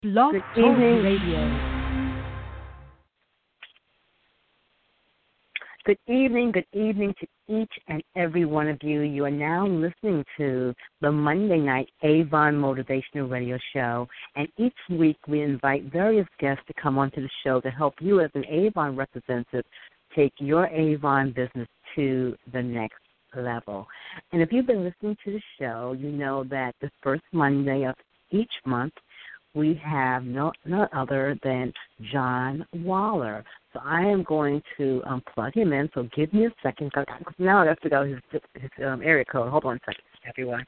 Blog Good Talk evening. Radio. Good evening to each and every one of you. You are now listening to the Monday Night Avon Motivational Radio Show, and each week we invite various guests to come onto the show to help you as an Avon representative take your Avon business to the next level. And if you've been listening to the show, you know that the first Monday of each month we have no other than John Waller. So I am going to plug him in. So give me a second. Now I have to go his area code. Hold on a second, everyone.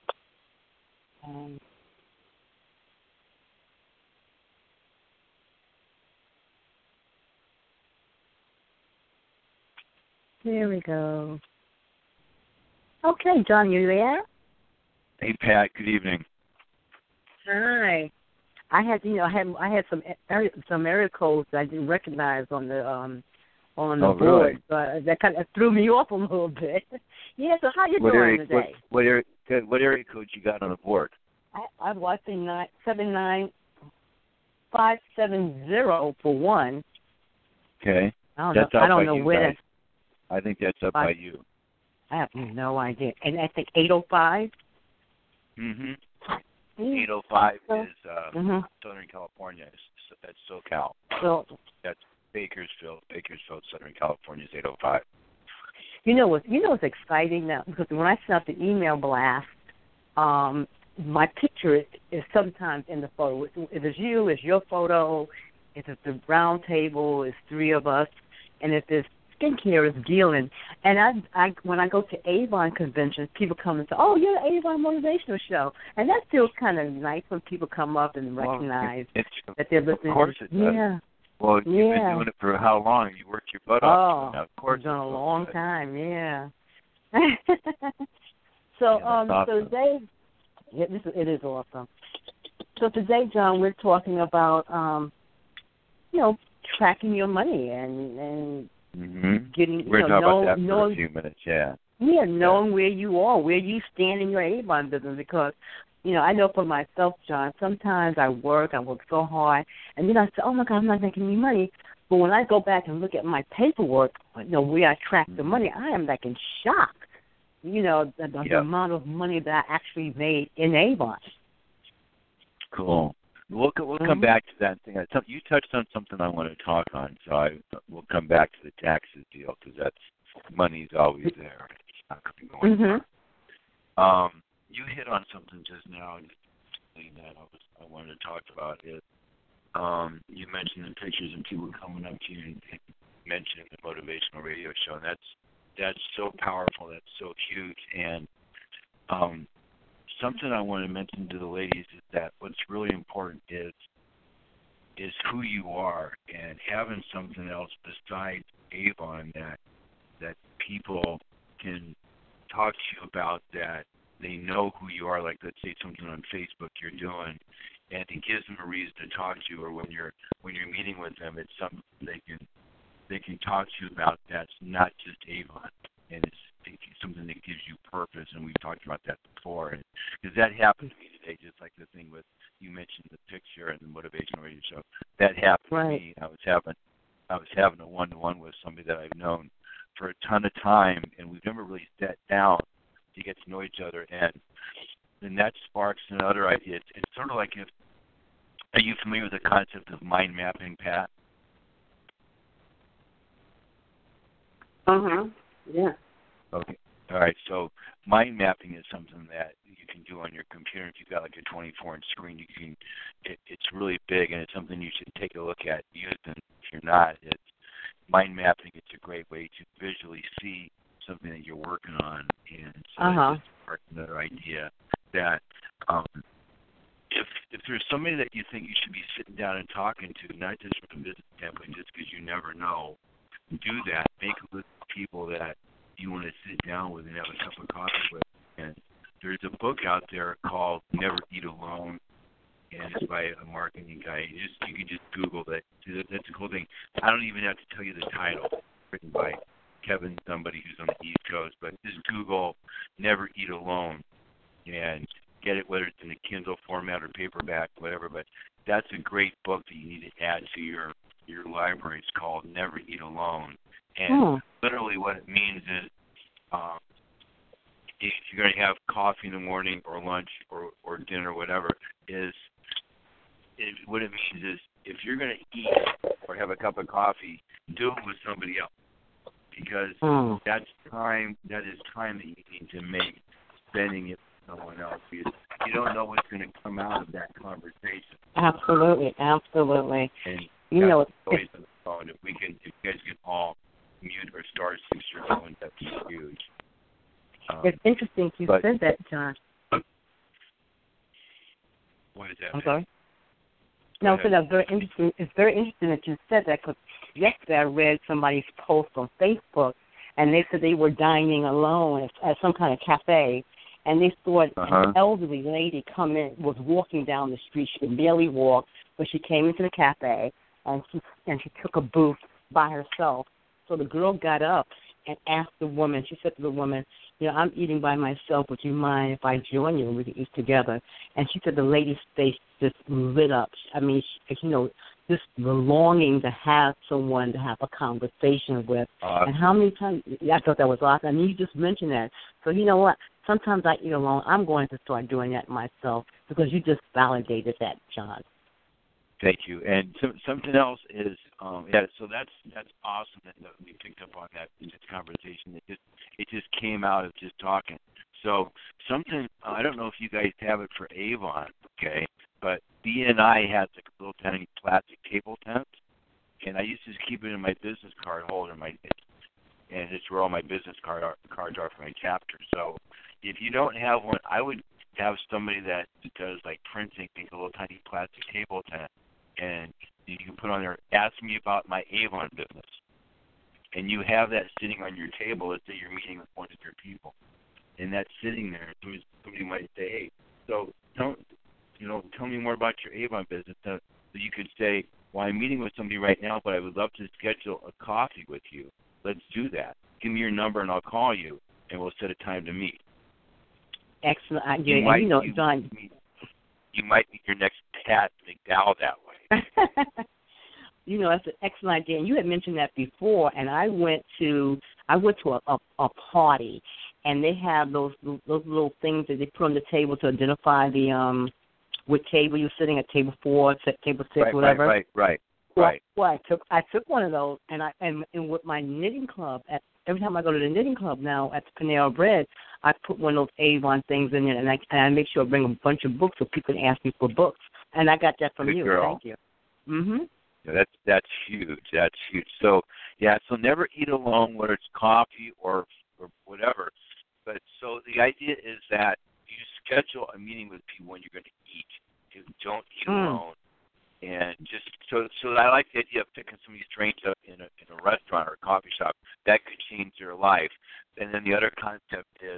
There we go. Okay, John, you there? Hey, Pat. Good evening. Hi. I had some area codes I didn't recognize on the board, really? but that kind of threw me off a little bit. Yeah. So how you What doing area, today? What area code you got on the board? I'm watching 79570 for one. Okay. I don't That's know. up I don't by know you where guys. I think that's up by you. I have no idea. And I think 805. Mm-hmm. 805 is Southern California. That's SoCal. So That's Bakersfield. Bakersfield, Southern California is 805. You know what's exciting now, because when I sent out the email blast, my picture is sometimes in the photo. If it's you, it's your photo. If it's the round table, it's three of us. And if it's skincare, it's Gillian. And I when I go to Avon conventions, people come and say, "Oh, you're the Avon Motivational Show," and that feels kind of nice when people come up and recognize that they're listening. Of course it does. Yeah. Well, you've been doing it for how long? You worked your butt off. Now, of course, it's been a long time. Yeah. So awesome. so today, it is awesome. So today, John, we're talking about tracking your money and getting We're talking about that for a few minutes. Knowing where you are, where you stand in your Avon business, because I know for myself, John, sometimes I work so hard, and then I say, oh, my God, I'm not making any money. But when I go back and look at my paperwork, where I track the money, I am like in shock, the amount of money that I actually made in Avon. Cool. We'll come back to that thing. You touched on something I want to talk on, so we'll come back to the taxes deal, because money's always there. It's not going to go anywhere. You hit on something just now that I wanted to talk about. You mentioned the pictures and people coming up to you and mentioning the motivational radio show. And that's so powerful. That's so huge. And something I want to mention to the ladies is that what's really important is who you are, and having something else besides Avon that people can talk to you about, that they know who you are. Like, let's say something on Facebook you're doing, and it gives them a reason to talk to you, or when you're meeting with them, it's something they can talk to you about that's not just Avon, and it's something that gives you purpose. And we've talked about that before, because that happened to me today, just like the thing with, you mentioned the picture and the motivational radio show. That happened to me. I was having a one-to-one with somebody that I've known for a ton of time, and we've never really sat down to get to know each other, and then that sparks another idea. It's sort of like, are you familiar with the concept of mind mapping, Pat? Yeah. Okay. All right. So mind mapping is something that you can do on your computer. If you've got like a 24-inch screen, it's really big, and it's something you should take a look at using. If you're not, mind mapping. It's a great way to visually see something that you're working on, and so it's just another idea that if there's somebody that you think you should be sitting down and talking to, not just from a business standpoint, just because you never know, do that. Make a list of people that you want to sit down with and have a cup of coffee with. And there's a book out there called Never Eat Alone, and it's by a marketing guy. You can just Google that. That's a cool thing. I don't even have to tell you the title. It's written by Kevin, somebody who's on the East Coast, but just Google Never Eat Alone and get it, whether it's in a Kindle format or paperback, whatever. But that's a great book that you need to add to your library. It's called Never Eat Alone, and literally what it means is if you're going to have coffee in the morning or lunch or dinner or whatever, what it means is if you're going to eat or have a cup of coffee, do it with somebody else, because that is time that you need to make spending it with someone else, because you don't know what's going to come out of that conversation. Absolutely. And You know, always on the phone. If you guys can all mute or star 6 your phone, that'd be huge. It's interesting you said that, John. What is that? I'm sorry? No, so that's very interesting. It's very interesting that you said that, because yesterday I read somebody's post on Facebook, and they said they were dining alone at some kind of cafe, and they saw an elderly lady come in, was walking down the street. She could barely walk, but she came into the cafe, and she took a booth by herself. So the girl got up and asked the woman, she said to the woman, I'm eating by myself. Would you mind if I join you and we can eat together? And she said the lady's face just lit up. I mean, just the longing to have someone to have a conversation with. And how many times, I thought that was awesome. I mean, you just mentioned that. So you know what? Sometimes I eat alone. I'm going to start doing that myself, because you just validated that, John. Thank you. And something else is, so that's awesome that we picked up on that in this conversation. It just came out of just talking. So something, I don't know if you guys have it for Avon, okay, but BNI has a little tiny plastic table tent, and I used to keep it in my business card holder, and it's where all my business cards are for my chapter. So if you don't have one, I would have somebody that does like printing, make a little tiny plastic table tent, and you can put on there, ask me about my Avon business. And you have that sitting on your table. Let's say you're meeting with one of your people, and that's sitting there. Somebody might say, hey, so tell me more about your Avon business. So you could say, well, I'm meeting with somebody right now, but I would love to schedule a coffee with you. Let's do that. Give me your number, and I'll call you, and we'll set a time to meet. Excellent idea. John, you might meet your next Pat McDowell that way. That's an excellent idea. And you had mentioned that before, and I went to a party, and they have those little things that they put on the table to identify what table you're sitting at, table 4, table 6, whatever. Right. Well, I took one of those, and with my knitting club, every time I go to the knitting club now at the Panera Bread, I put one of those Avon things in there, and I make sure I bring a bunch of books so people can ask me for books. And I got that from Good you. Girl. Thank you. Mhm. Yeah, that's huge. That's huge. So so never eat alone, whether it's coffee or whatever. But so the idea is that you schedule a meeting with people when you're going to eat. You don't eat alone. And just so I like the idea of picking somebody's drinks up in a restaurant or a coffee shop. That could change their life. And then the other concept is,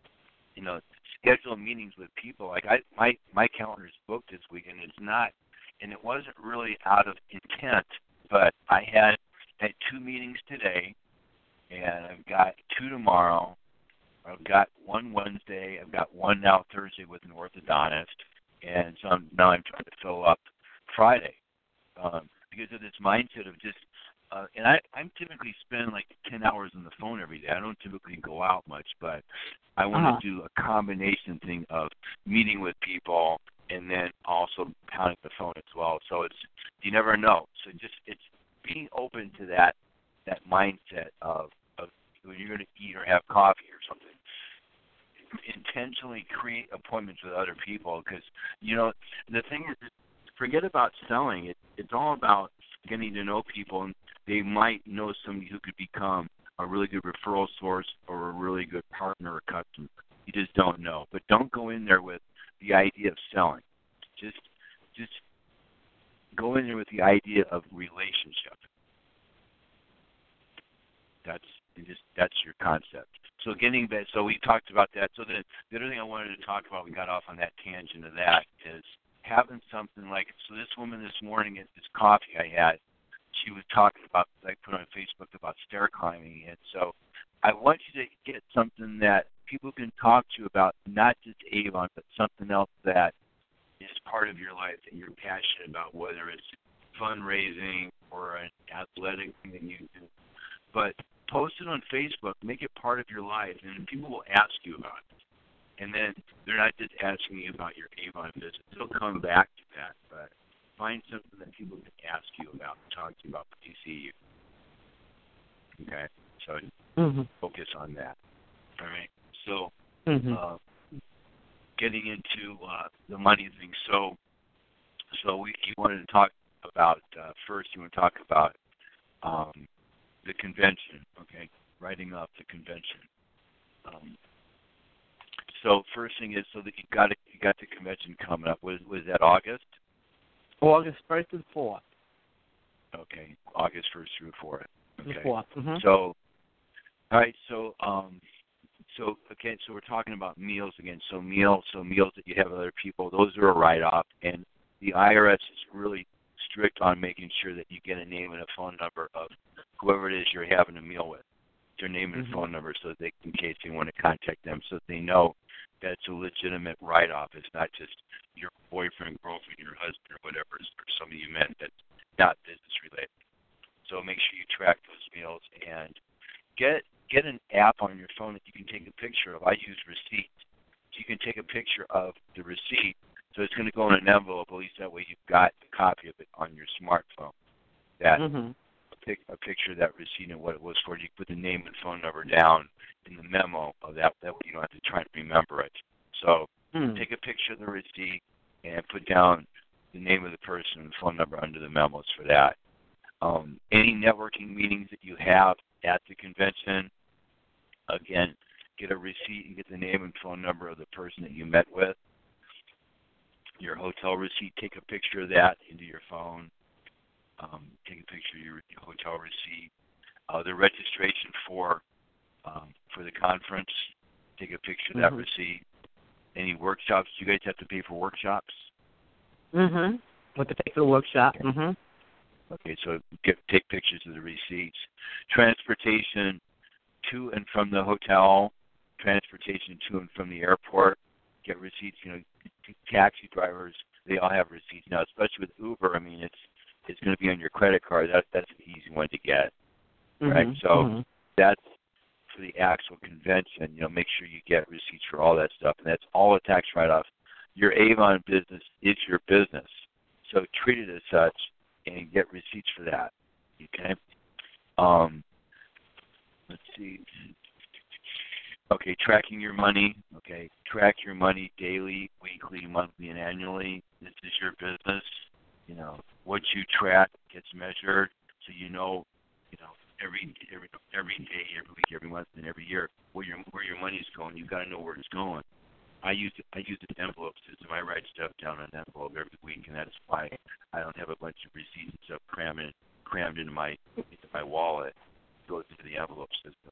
schedule meetings with people. Like my calendar's booked this week, and it's not, and it wasn't really out of intent, but I had 2 meetings today, and I've got 2 tomorrow. I've got 1 Wednesday. I've got 1 now Thursday with an orthodontist, and so I'm trying to fill up Friday because of this mindset of just and I'm typically spend like 10 hours on the phone every day. I don't typically go out much, but I want to do a combination thing of meeting with people and then also pounding the phone as well. So you never know. So it's being open to that mindset of when you're going to eat or have coffee or something. Intentionally create appointments with other people, because the thing is, forget about selling. It's all about getting to know people, and they might know somebody who could become a really good referral source or a really good partner or customer. You just don't know. But don't go in there with the idea of selling. Just go in there with the idea of relationship. That's your concept. So we talked about that. So the other thing I wanted to talk about, we got off on that tangent of that, is having something like, so this woman this morning at this coffee I had, she was talking about, I put on Facebook about stair climbing, and so I want you to get something that people can talk to you about, not just Avon, but something else that is part of your life that you're passionate about, whether it's fundraising or an athletic thing that you do. But post it on Facebook, make it part of your life, and people will ask you about it. And then they're not just asking you about your Avon business. They'll come back to that, but find something that people can ask you about and talk to you about when they see you. Okay? So focus on that. All right? So getting into the money thing. So you wanted to talk about, first you want to talk about the convention, okay? Writing up the convention. So first thing is, so that you got the convention coming up. Was that August? August 1st and 4th. Okay, August 1st through 4th. Okay. 4th. Mm-hmm. So, all right. So we're talking about meals again. So meals that you have with other people, those are a write-off, and the IRS is really strict on making sure that you get a name and a phone number of whoever it is you're having a meal with, their name and phone number, so that in case they want to contact them, so that they know that it's a legitimate write-off. It's not just your boyfriend, girlfriend, your husband, or whatever, or somebody you met that's not business related. So make sure you track those meals and get an app on your phone that you can take a picture of. I use Receipts. So you can take a picture of the receipt. So it's going to go in an envelope. At least that way you've got a copy of it on your smartphone. That a picture of that receipt and what it was for. You put the name and phone number down in the memo of that. That way you don't have to try and remember it. So take a picture of the receipt and put down the name of the person and the phone number under the memos for that. Any networking meetings that you have at the convention, again, get a receipt and get the name and phone number of the person that you met with. Your hotel receipt, take a picture of that into your phone. Take a picture of your hotel receipt. The registration for the conference, take a picture of that receipt. Any workshops? Do you guys have to pay for workshops? What to pay for the workshop? Okay. Okay, so take pictures of the receipts. Transportation to and from the hotel, transportation to and from the airport. Get receipts. Taxi drivers, they all have receipts now, especially with Uber. I mean, it's going to be on your credit card. That's an easy one to get, right? So that's for the actual convention. Make sure you get receipts for all that stuff, and that's all a tax write-off. Your Avon business is your business, so treat it as such and get receipts for that. Okay. Let's see. Okay, tracking your money. Okay, track your money daily, weekly, monthly, and annually. This is your business. What you track gets measured, so every day, every week, every month, and every year where your money's going. You've got to know where it's going. I use an envelope system. I write stuff down on an envelope every week, and that's why I don't have a bunch of receipts and stuff crammed into my wallet. It goes into the envelope system.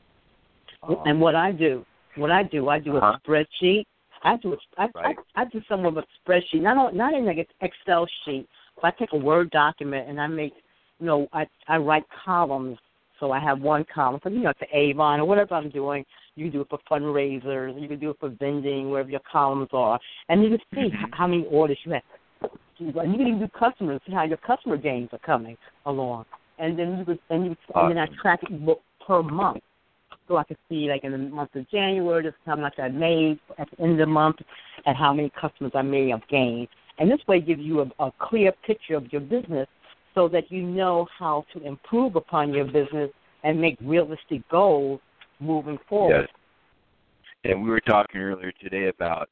And what I do a spreadsheet. I do somewhat of a spreadsheet, not in like an Excel sheet. But I take a Word document and I make, I write columns. So I have one column for, for Avon or whatever I'm doing. You can do it for fundraisers. You can do it for vending, wherever your columns are. And you can see how many orders you have. And you can even do customers, see how your customer gains are coming along. And then and then I track it per month. So I can see, like, in the month of January, just how much I made at the end of the month and how many customers I may have gained. And this way gives you a clear picture of your business so that you know how to improve upon your business and make realistic goals moving forward. Yes. And we were talking earlier today about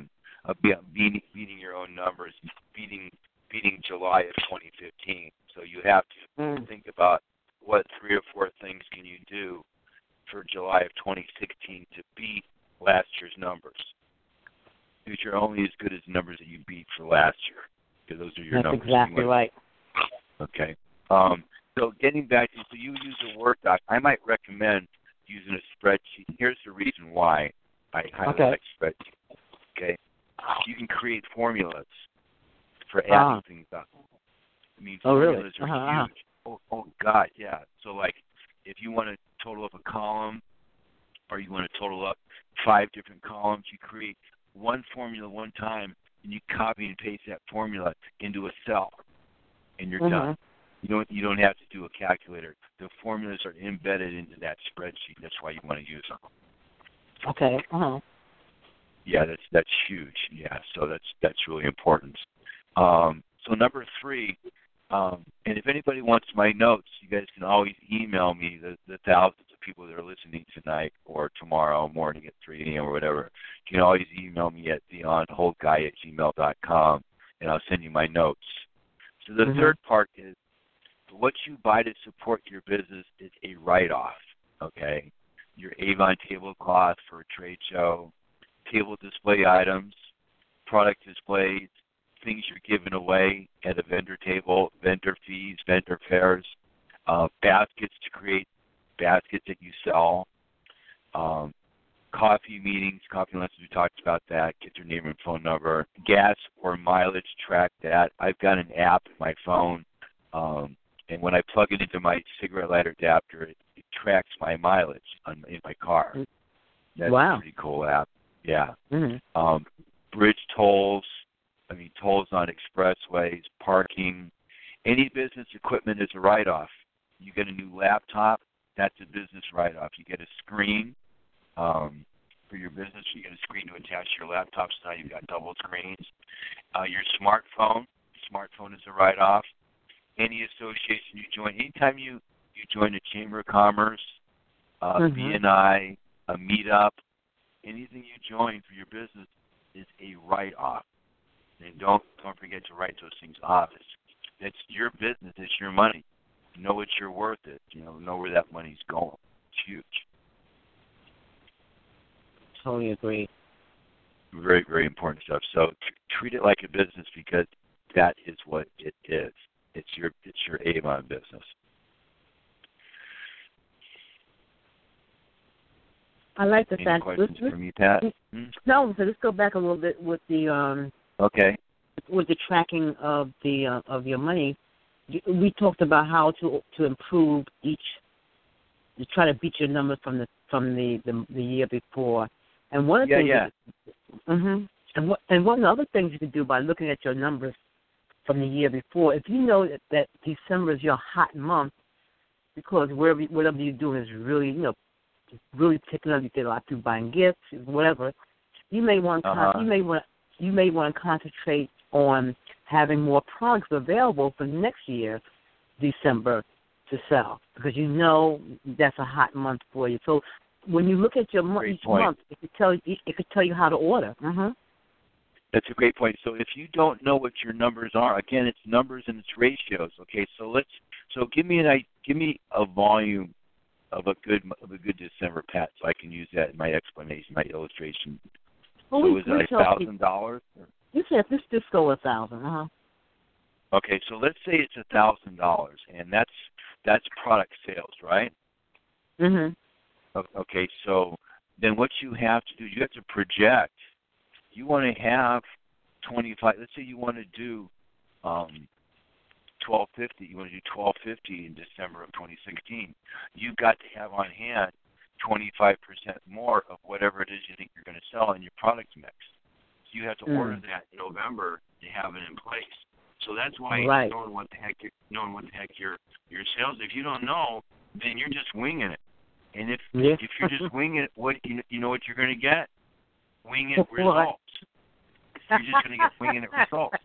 beating your own numbers, beating July of 2015. So you have to think about what 3 or 4 things can you do for July of 2016 to beat last year's numbers. Because you're only as good as the numbers that you beat for last year. Because those are your numbers. That's exactly right. Okay. So getting back to, so you use a Word doc. I might recommend using a spreadsheet. Here's the reason why I highly like spreadsheets. Okay. You can create formulas for adding things up. I mean, formulas are huge. Oh, God, yeah. So, like, if you want to total up a column or you want to total up 5 different columns, you create one formula one time and you copy and paste that formula into a cell, and you're done. You don't have to do a calculator. The formulas are embedded into that spreadsheet. That's why you want to use them. Okay. Yeah, that's huge. Yeah, so that's really important. So number 3, and if anybody wants my notes, you guys can always email me, the thousands of people that are listening tonight or tomorrow morning at 3 a.m. or whatever. You can always email me at theonholtguy@gmail.com, and I'll send you my notes. So the third part is, what you buy to support your business is a write-off, okay? Your Avon tablecloth for a trade show, table display items, product displays, things you're giving away at a vendor table, vendor fees, vendor fairs, baskets to create baskets that you sell, coffee meetings, coffee lessons, we talked about that, get your name and phone number, gas or mileage, track that. I've got an app on my phone, and when I plug it into my cigarette lighter adapter, it tracks my mileage in my car. That's a pretty cool app. Yeah. Bridge tolls, tolls on expressways, parking. Any business equipment is a write-off. You get a new laptop, that's a business write-off. You get a screen for your business. You get a screen to attach to your laptop, so now you've got double screens. Your smartphone is a write-off. Any association you join, anytime you join a Chamber of Commerce, BNI, a meetup, anything you join for your business is a write-off. And don't forget to write those things off. It's your business. It's your money. Know what you're worth. It. Know where that money's going. It's huge. Totally agree. Very, very important stuff. So treat it like a business, because that is what it is. It's your Avon business. I like the Any fact. questions from you, Pat? No, so let's go back a little bit with the okay. With the tracking of the of your money. We talked about how to improve each, to try to beat your numbers from the year before. And one of the things and one of the other things you can do by looking at your numbers from the year before, if you know that December is your hot month, because whatever you're doing is really, really picking up. You get a lot of people buying gifts, whatever. You may want to concentrate on having more products available for next year, December, to sell, because that's a hot month for you. So when you look at your each month, it could tell you how to order. That's a great point. So if you don't know what your numbers are, again, it's numbers and it's ratios. Okay, so give me a volume of a good December, Pat, so I can use that in my explanation, my illustration. Well, so is it $1,000? You said let's just go $1,000. Okay, so let's say it's $1,000, and that's product sales, right? Okay, so then what you have to do, you have to project. You want to have 25. Let's say you want to do $1,250. You want to do $1,250 in December of 2016. You've got to have on hand 25% more of whatever it is you think you're going to sell in your product mix. So you have to order that in November to have it in place. So that's why knowing what the heck your sales. If you don't know, then you're just winging it. And if you're just winging it, what you know what you're going to get? Wing it results. You're just going to get winging it results.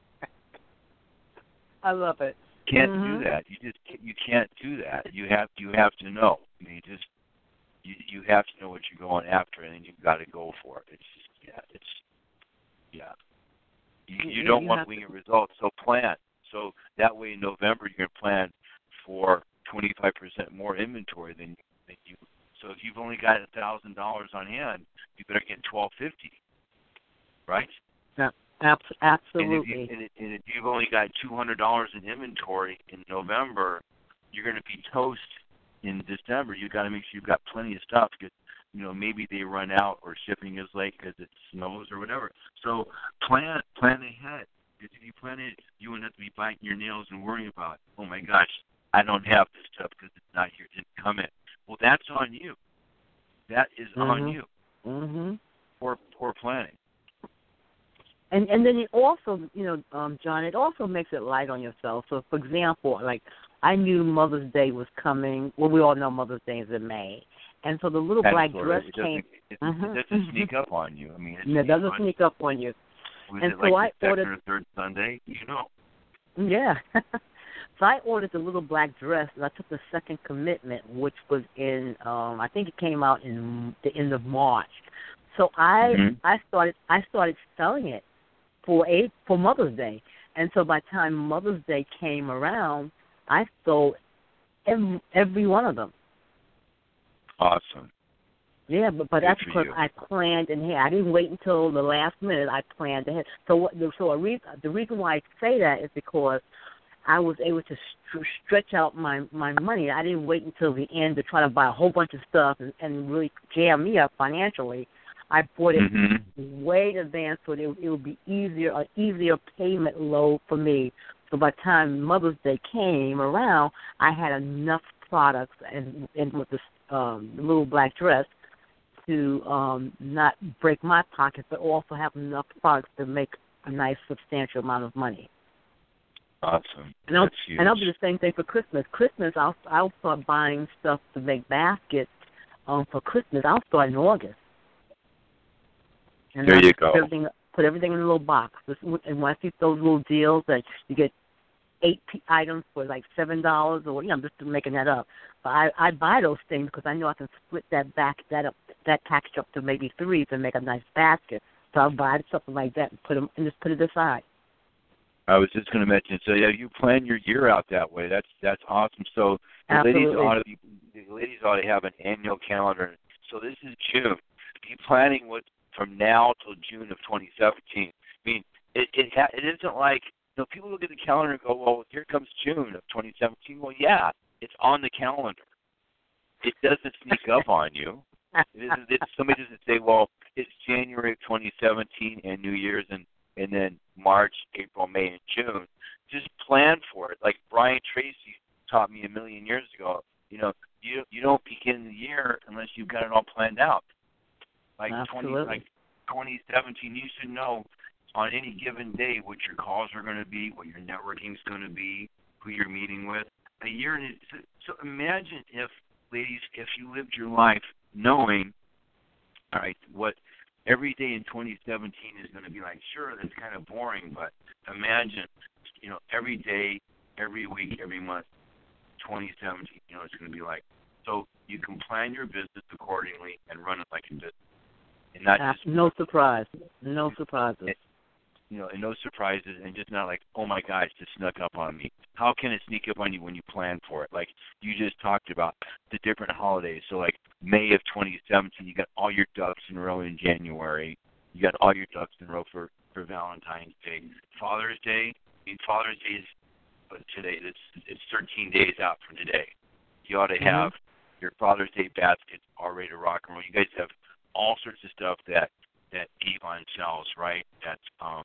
I love it. Can't do that. You can't do that. You have to know. You have to know what you're going after, and then you've got to go for it. You don't want winging results, so plan. So that way in November you're going to plan for 25% more inventory than you. So if you've only got $1,000 on hand, you better get $1,250, right? Yeah, absolutely. And if you've only got $200 in inventory in November, you're going to be toast in December. You've got to make sure you've got plenty of stuff, because maybe they run out or shipping is late because it snows or whatever. So plan ahead. Because if you plan it, you wouldn't have to be biting your nails and worrying about, oh my gosh, I don't have this stuff because it's not here, it didn't come in. Well, that's on you. That is on you. Poor planning. And then it also, John, it also makes it light on yourself. So, for example, like I knew Mother's Day was coming. Well, we all know Mother's Day is in May. And so the little black dress came. It doesn't sneak up on you. I mean, it doesn't sneak up on you. Was and it so like I the ordered second or third Sunday? Yeah. So I ordered the little black dress, and I took the second commitment, which was in, I think it came out in the end of March. So I started selling it for Mother's Day, and so by the time Mother's Day came around, I sold every one of them. Awesome. Yeah, but that's because I planned ahead. I didn't wait until the last minute. I planned ahead. So the reason why I say that is because I was able to stretch out my money. I didn't wait until the end to try to buy a whole bunch of stuff and really jam me up financially. I bought it way in advance so it would be an easier payment load for me. So by the time Mother's Day came around, I had enough products and with the little black dress to not break my pocket, but also have enough products to make a nice substantial amount of money. Awesome. That's huge. And I'll do the same thing for Christmas. I'll start buying stuff to make baskets for Christmas. I'll start in August. And there you go. Put everything in a little box. And when I see those little deals that you get 8 items for like $7, or I'm just making that up. But I buy those things because I know I can split that package up to maybe 3 to make a nice basket. So I'll buy something like that and just put it aside. I was just going to mention. So yeah, you plan your year out that way. That's awesome. So the ladies ought to have an annual calendar. So this is June. Be planning from now till June of 2017. I mean, it isn't like people look at the calendar and go, well, here comes June of 2017. Well, yeah, it's on the calendar. It doesn't sneak up on you. Somebody doesn't say, well, it's January of 2017 and New Year's and then March, April, May, and June. Just plan for it. Like Brian Tracy taught me a million years ago, you don't begin the year unless you've got it all planned out. Like 2017, you should know on any given day what your calls are going to be, what your networking is going to be, who you're meeting with. A year. So imagine if you lived your life knowing, all right, what every day in 2017 is going to be like. Sure, that's kind of boring, but imagine, every day, every week, every month, 2017, it's going to be like. So you can plan your business accordingly and run it like a business. And not just no surprises. And no surprises, and just not like, oh my gosh, this snuck up on me. How can it sneak up on you when you plan for it? Like you just talked about the different holidays. So like May of 2017, you got all your ducks in a row in January. You got all your ducks in a row for Valentine's Day. Father's Day. Father's Day is today. It's 13 days out from today. You ought to have your Father's Day basket all ready to rock and roll. You guys have all sorts of stuff that Avon sells, right? That's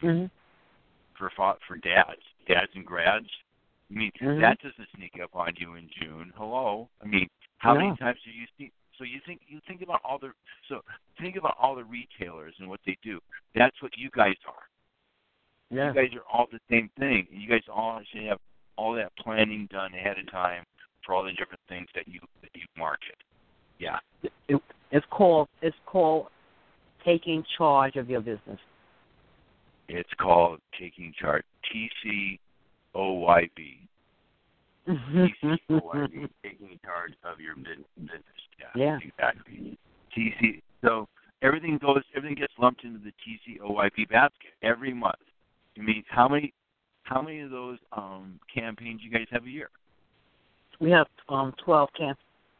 for dads and grads. I mean, that doesn't sneak up on you in June. Hello. I mean, how many times do you see? So you think about all the retailers and what they do. That's what you guys are. Yeah. You guys are all the same thing. You guys all should have all that planning done ahead of time for all the different things that you market. Yeah. It's called taking charge of your business. It's called taking charge. TCOYB. TCOYB. Taking charge of your business. Yeah. Exactly. So everything gets lumped into the TCOYB basket every month. I mean, how many of those campaigns you guys have a year? We have 12 campaigns.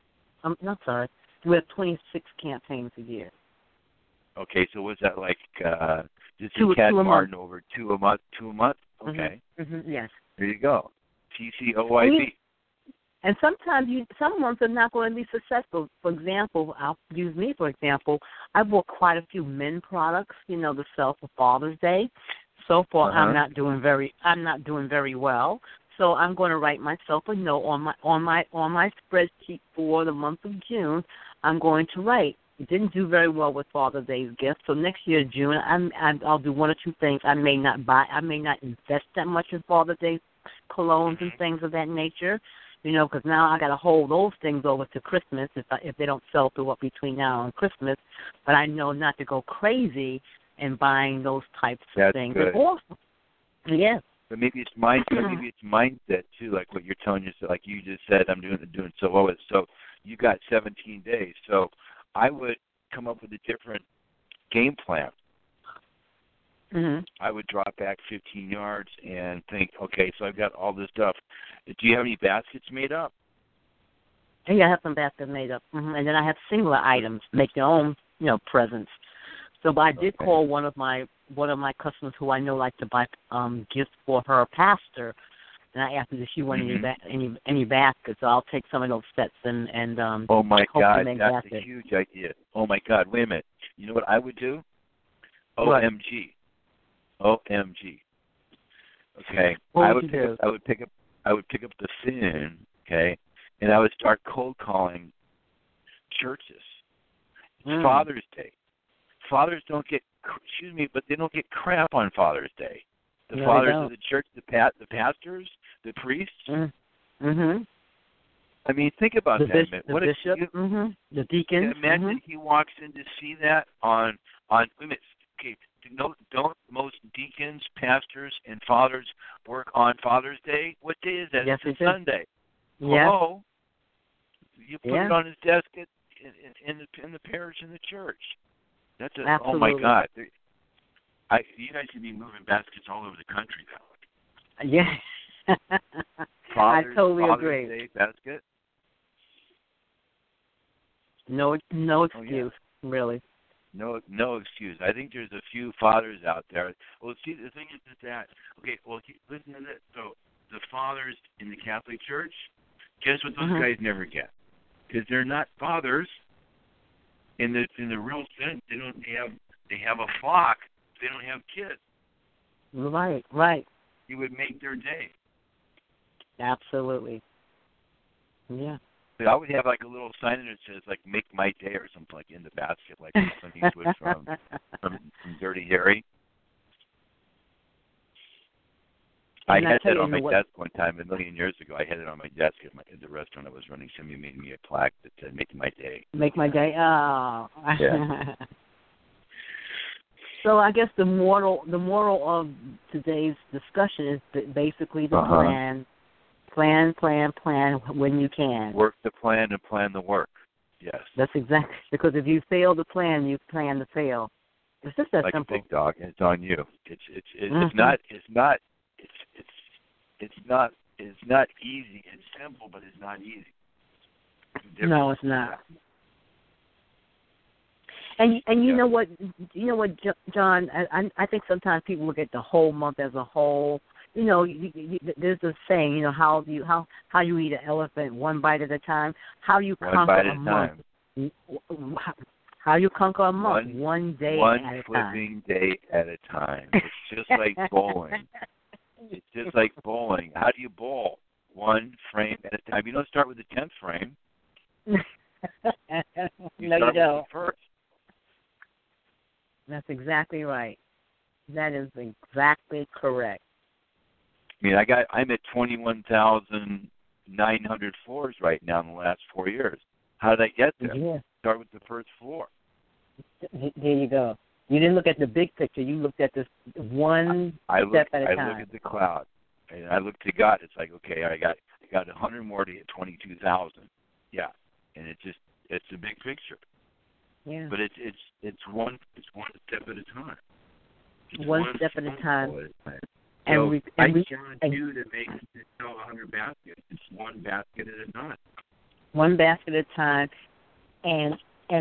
We have 26 campaigns a year. Okay, so what's that like? Just a Cat Martin over two a month? Okay. Yes. There you go. TCOYB. And sometimes some months are not going to be successful. For example, I'll use me for example. I bought quite a few men products, to sell for Father's Day. So far, I'm not doing very well. So I'm going to write myself a note on my spreadsheet for the month of June. I'm going to write, didn't do very well with Father's Day's gifts. So next year, June, I'll do one or two things. I may not invest that much in Father's Day colognes and things of that nature, because now I got to hold those things over to Christmas if they don't sell through up between now and Christmas. But I know not to go crazy in buying those types of things. Good. Yeah. But maybe it's mindset too, like what you're telling yourself. Like you just said, I'm doing so well with. So you got 17 days. So I would come up with a different game plan. Mm-hmm. I would drop back 15 yards and think, okay, so I've got all this stuff. Do you have any baskets made up? Yeah, I have some baskets made up, and then I have singular items, make your own, presents. So, but I did call one of my customers who I know like to buy gifts for her pastor, and I asked her if she wanted any baskets. So I'll take some of those sets and oh my God, make that's baskets. a huge idea. Oh my God, wait a minute. You know what I would do? What? OMG. Okay. I would pick up the phone, okay, and I would start cold calling churches. It's Father's Day. Fathers don't get but they don't get crap on Father's Day. The fathers of the church, the pastors, the priests. Mm-hmm. I mean, think about that. The bishop, the deacons. Imagine he walks in to see that on women. Okay, don't most deacons, pastors, and fathers work on Father's Day? What day is that? Yes, it's a Sunday. Yes. Hello. You put it on his desk in the parish in the church. That's Absolutely. Oh my God. You guys should be moving baskets all over the country now. Yes. I totally agree. Day basket. No excuse, really. No excuse. I think there's a few fathers out there. Well, see, the thing is that, okay, well, listen to this. So the fathers in the Catholic Church, guess what those guys never get? Because they're not fathers in the real sense. They have a flock. They don't have kids. Right. You would make their day. Absolutely. Yeah. But I would have like a little sign that says like "Make my day" or something like in the basket, like Clint Eastwood from Dirty Harry. I had that on my desk one time a million years ago. I had it on my desk at the restaurant I was running. Somebody made me a plaque that said "Make my day." Make my day. Oh. Yeah. So I guess the moral of today's discussion is basically the plan when you can. Work the plan and plan the work. Yes. That's exactly, because if you fail to plan, you plan to fail. It's just that like simple. A big dog, and it's on you. It's not easy. It's simple, but it's not easy. No, it's not. And you know what, John? I think sometimes people look at the whole month as a whole. There's a saying, how you eat an elephant one bite at a time. How you conquer a month? How you conquer a month? One day at a time. One flipping day at a time. It's just like bowling. It's just like bowling. How do you bowl? One frame at a time. You don't start with the 10th frame. No, you don't. With the first. That's exactly right. That is exactly correct. I mean, I'm at 21,900 floors right now in the last 4 years. How did I get there? Yeah. Start with the first floor. There you go. You didn't look at the big picture. You looked at this one step at a time. I look at the cloud, and I look to God. It's like, okay, I got 100 more to hit 22,000. Yeah, and it's a big picture. Yeah. But it's one step at a time. One step at a time. And I challenge you to sell 100 baskets. It's one basket at a time. One basket at a time, and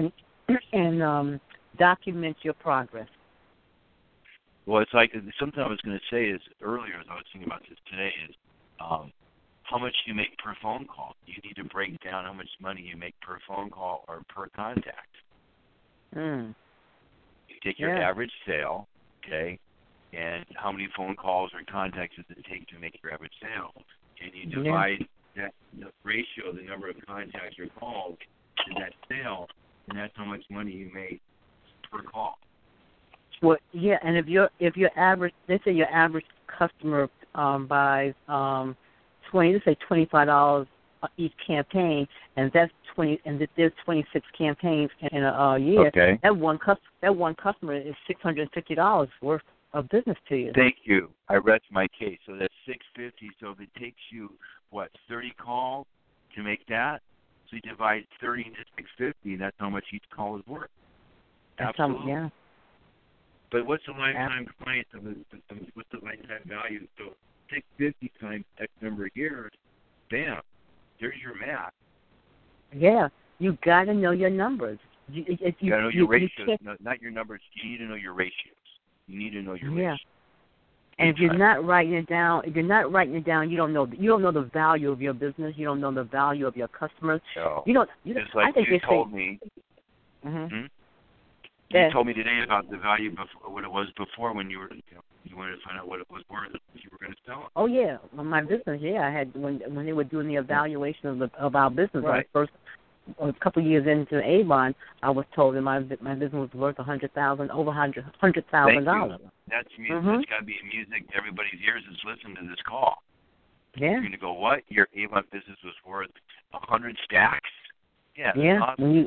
document your progress. Well, it's like something I was going to say is earlier, as I was thinking about this today, is how much you make per phone call. You need to break down how much money you make per phone call or per contact. You take your average sale, okay, and how many phone calls or contacts does it take to make your average sale? And you divide that ratio, the number of contacts or calls to that sale, and that's how much money you make per call. Well, yeah, and if your average, let's say your average customer buys let's say $25 each campaign, and that's 20, and if there's 26 campaigns in a year, okay. that one customer is $650 worth of business to you. Thank you. I rest my case. So that's $650. So if it takes you 30 calls to make that, so you divide 30 into $650, and that's how much each call is worth. Absolutely. Yeah. But what's the lifetime client? What's the lifetime value? So $650 times X number of years, bam, there's your math. Yeah, you got to know your numbers. You got to know your ratios, not your numbers. You need to know your ratios. You need to know your ratios. And if you're not writing it down, you don't know the value of your business. You don't know the value of your customers. No. Just like you told me. Mm-hmm. You told me today about the value of what it was before when you were, you wanted to find out what it was worth if you were going to sell it. Oh yeah, well, my business. Yeah, I had when they were doing the evaluation of our business. Right. A couple of years into Avon, I was told that my business was worth $100,000, over $100,000. That's music. Mm-hmm. That's got to be music to everybody's ears that's listening to this call. Yeah. You're going to go, what? Your Avon business was worth 100 stacks? Yeah. Yeah. Awesome.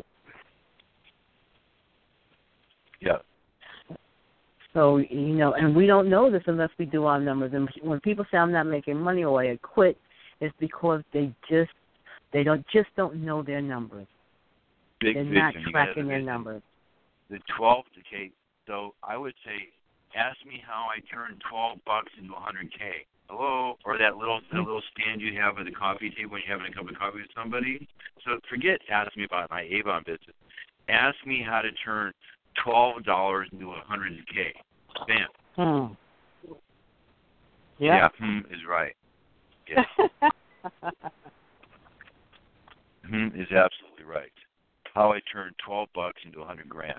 Yeah. So, and we don't know this unless we do our numbers. And when people say I'm not making money or I quit, it's because they don't know their numbers. They're not tracking their numbers. The 12, okay, so I would say, ask me how I turned $12 into $100K. Hello? Or that little stand you have at the coffee table when you're having a cup of coffee with somebody. So forget ask me about my Avon business. Ask me how to turn $12 into $100K. Bam. Yeah. Yeah, is right. Yes. Is absolutely right. How I turned $12 into $100 grand.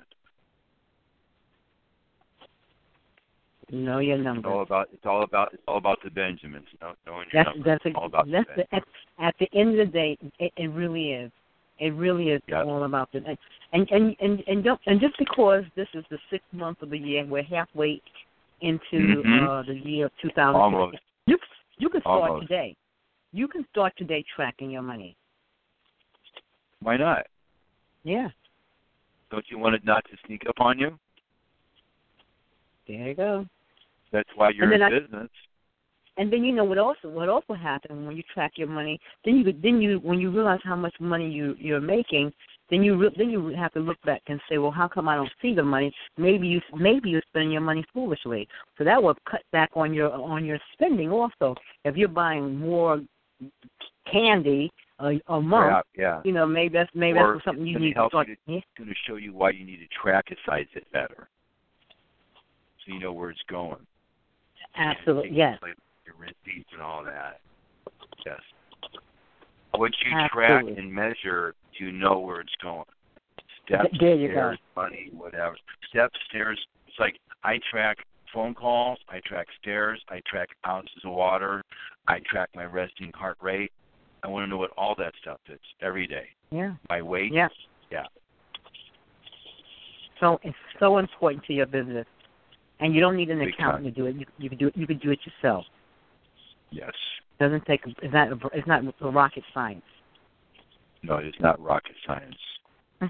Know your numbers. It's all about the Benjamins. Knowing your numbers. All about the Benjamins. At the end of the day, it really is. It really is all about the and just because this is the 6th month of the year, we're halfway into the year of 2000. Almost. You can start today. You can start today tracking your money. Why not? Yeah. Don't you want it not to sneak up on you? There you go. That's why you're in business. And then what also happens when you track your money, then you when you realize how much money you're making, then you have to look back and say, well, how come I don't see the money? Maybe you're spending your money foolishly. So that will cut back on your spending also. If you're buying more candy a month, maybe that's something you need to start. It's going to show you why you need to track it better, so you know where it's going. Absolutely, yes. Like your receipts and all that. Yes. What you track and measure, you know where it's going. Steps, stairs, money, whatever. Steps, stairs. It's like I track phone calls, I track stairs, I track ounces of water, I track my resting heart rate. I want to know what all that stuff is every day. Yeah. My weight. Yeah. Yeah. So it's so important to your business, and you don't need an accountant to do it. You can do it. You can do it yourself. Yes. Doesn't take. It's not rocket science. No, it's not rocket science.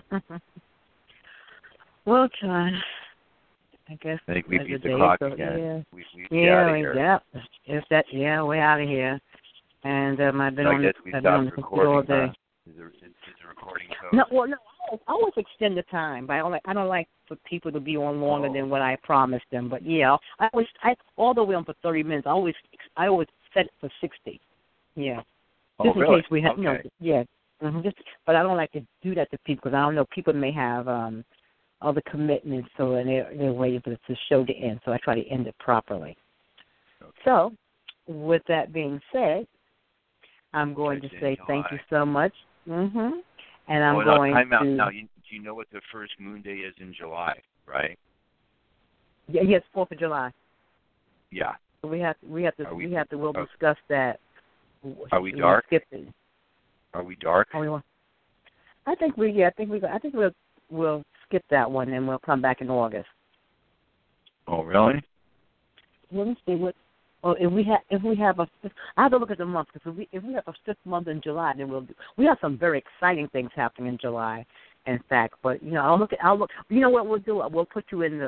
Well, John, I guess I think we beat the clock again. We out of here. Yeah. We're out of here. And I've been on the computer all day. Is the recording code? No. I always extend the time, but I don't like for people to be on longer than what I promised them. But yeah, I all the way on for 30 minutes. I always set it for 60. Yeah. Just in case we have, but I don't like to do that to people because I don't know. People may have other commitments, so they're waiting for the show to end. So I try to end it properly. Okay. So, with that being said, I'm going to say thank you so much. And I'm going to... Now, do you know what the first moon day is in July, right? Yeah, yes, 4th of July. Yeah. So we'll discuss that. Are we dark? Are we dark? I think we'll we'll skip that one and we'll come back in August. Oh, really? Let me see what. Well, if we have a, I have to look at the month because if we have a fifth month in July, then we have some very exciting things happening in July. In fact, but I'll look. You know what we'll do? We'll put you in the.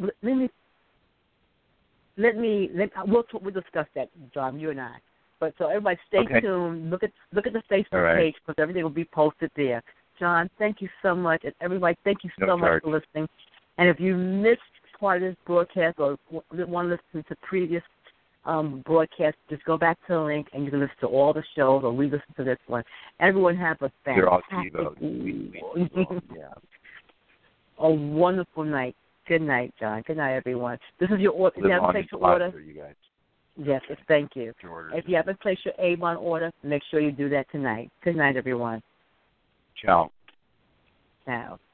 We'll discuss that, John. You and I. But so everybody, stay tuned. Look at the Facebook page because everything will be posted there. John, thank you so much, and everybody, thank you so much for listening. And if you missed part of this broadcast or want to listen to previous broadcast, just go back to the link and you can listen to all the shows or re-listen to this one. Everyone have a fantastic, a wonderful night. Good night, John. Good night, everyone. This is your order. If you haven't placed your order, yes, thank you. If you haven't placed your Avon order, make sure you do that tonight. Good night, everyone. Ciao. Ciao.